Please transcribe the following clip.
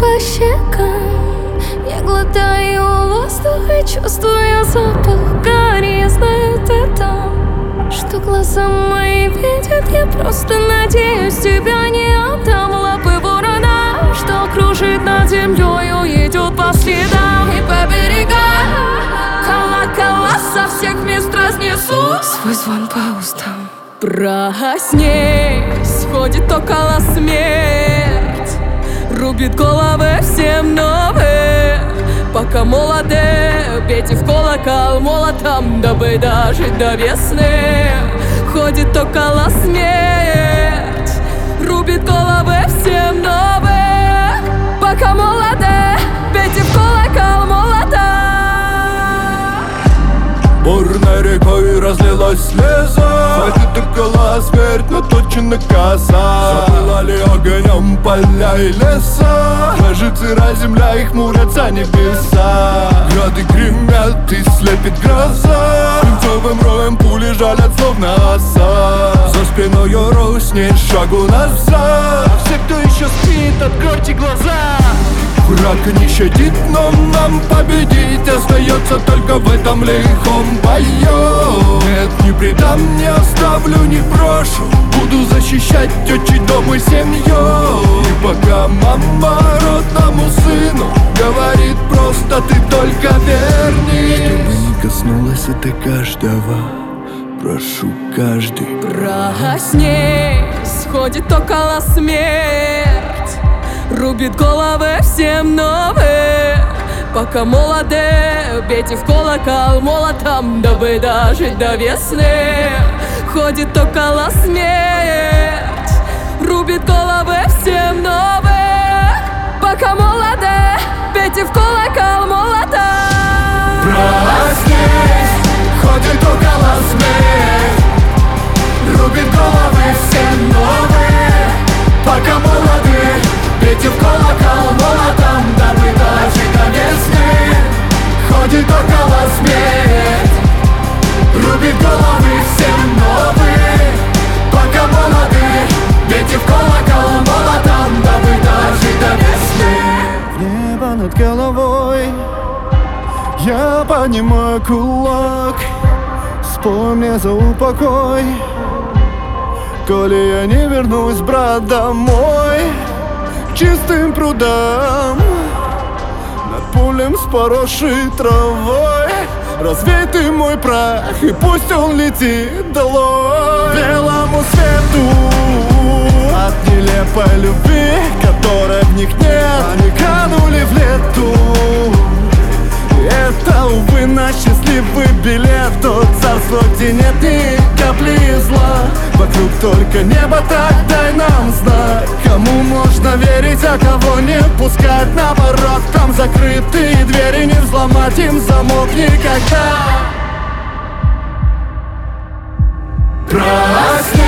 по щекам. Я глотаю воздух и чувствую запах гари. Я знаю, ты там, что глаза мои видят. Я просто надеюсь, тебя не отдам в лапы ворона, что кружит над землею, идет по следам. И по берегам колокола со всех мест разнесу свой звон по устам. Проснись, ходит около смерть, рубит головы всем новым. Пока молоды, бейте в колокол молотом, дабы дожить до весны. Ходит около смерть, рубит головы всем новым. Пока молоды, бейте в колокол молотом. Бурной рекой разлилась слеза, ходит около смерть, но точно коса. Запылали огнем поля и леса, дрожит сырая земля и хмурятся небеса. Грады гремят и слепит гроза, свинцовым роем пули жалят словно оса. За спиною руснет шагу назад, все, кто еще спит, откройте глаза. Враг не щадит, но нам победить остается только в этом лихом бою. Нет, не предам, не оставлю, не брошу, буду защищать отчий дом и семью. И пока мама родному сыну говорит просто ты только вернись, чтобы не коснулась это каждого, прошу каждый. Проснись, ходит около смерть, рубит головы всем новым. Пока молоды, бейте в колокол молотом, дабы дожить до весны. Ходит около смерть, рубит головы всем новым. Пока молоды, бейте в колокол молотом. Проснись, ходит около смерть, рубит головы всем новые. Пока молоды, бейте в колокол молотом, дабы дожить до весны. Ходит около смерть, рубит головы всем новые. Пока молоды, бейте в колокол молотом, дабы дожить до весны. В небо над головой я поднимаю кулак, вспомни за упокой. Коли я не вернусь, брат, домой, к чистым прудам, над полем с поросшей травой, развей ты мой прах, и пусть он летит долой. Белому свету от нелепой любви, которой в них нет, они канули в лету. Это, увы, наш счастливый билет, тот царство, где нет ни капли зла. Вокруг только небо, так дай нам знак, кому можно верить, а кого не пускать. Наоборот, там закрытые двери, не взломать им замок никогда. Проснись.